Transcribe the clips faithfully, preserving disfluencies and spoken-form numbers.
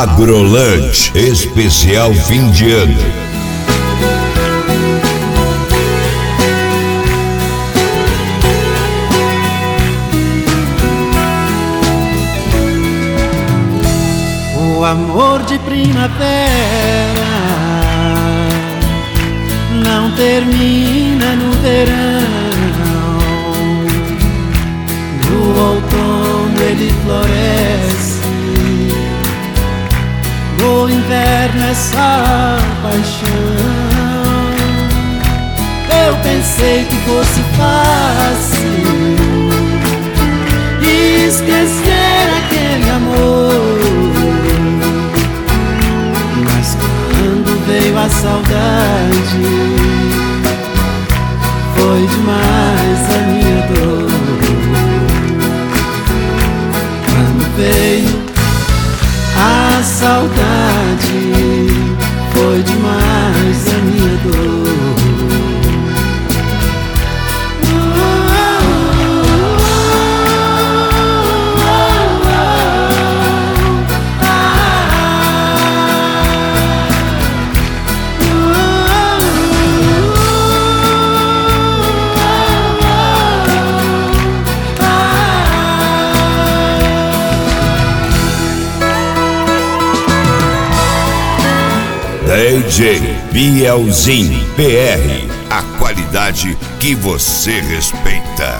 Agrolante, especial fim de ano. O amor de primavera não termina no verão. No outono ele floresce, no inverno é só paixão. Eu pensei que fosse fácil esquecer aquele amor, mas quando veio a saudade, foi demais a minha dor. Quando veio a saudade, foi demais a minha dor. D J Bielzinho P R, a qualidade que você respeita.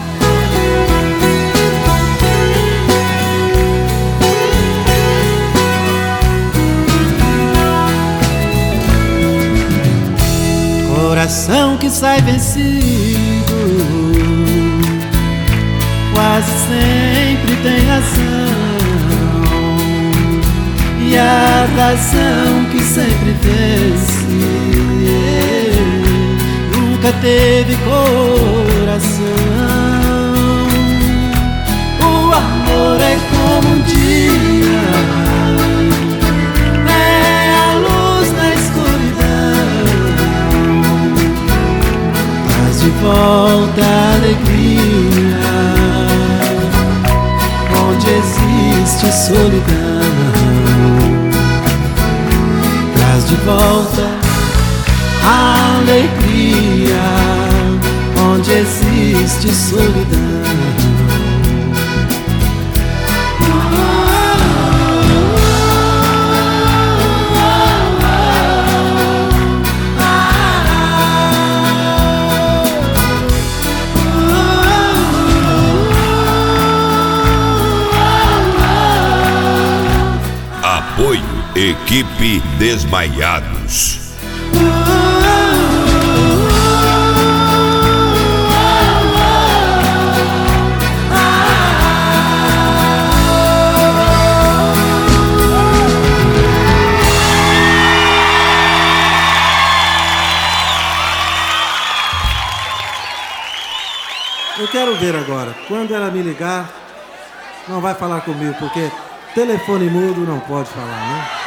Coração que sai vencido quase sempre tem razão, e a razão que sempre vence nunca teve coração. O amor é como um dia, é a luz na escuridão, traz de volta a alegria onde existe solidão. Traz de volta a alegria onde existe solidão. Apoio Equipe Desmaiados. Eu quero ver agora, quando ela me ligar, não vai falar comigo, porque telefone mudo não pode falar, né?